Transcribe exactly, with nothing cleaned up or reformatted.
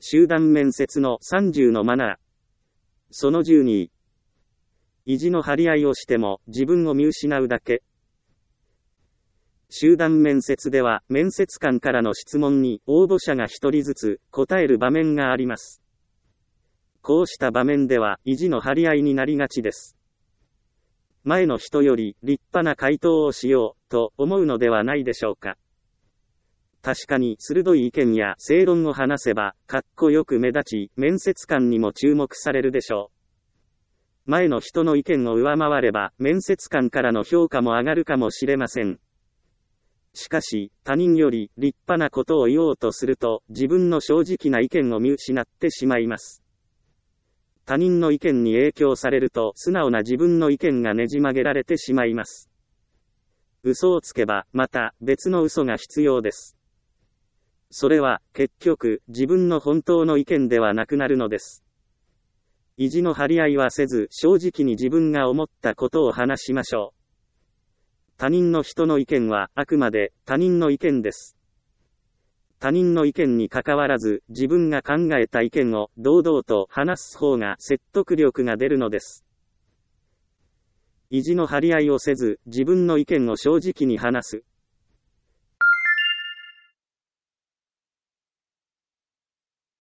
集団面接のさんじゅうのマナー。そのじゅうに。意地の張り合いをしても自分を見失うだけ。集団面接では面接官からの質問に応募者がひとりずつ答える場面があります。こうした場面では意地の張り合いになりがちです。前の人より立派な回答をしようと思うのではないでしょうか。確かに鋭い意見や正論を話せばかっこよく目立ち面接官にも注目されるでしょう。前の人の意見を上回れば面接官からの評価も上がるかもしれません。しかし他人より立派なことを言おうとすると自分の正直な意見を見失ってしまいます。他人の意見に影響されると素直な自分の意見がねじ曲げられてしまいます。嘘をつけばまた別の嘘が必要です。それは結局自分の本当の意見ではなくなるのです。意地の張り合いはせず正直に自分が思ったことを話しましょう。他人の人の意見はあくまで他人の意見です。他人の意見に関わらず自分が考えた意見を堂々と話す方が説得力が出るのです。意地の張り合いをせず自分の意見を正直に話す。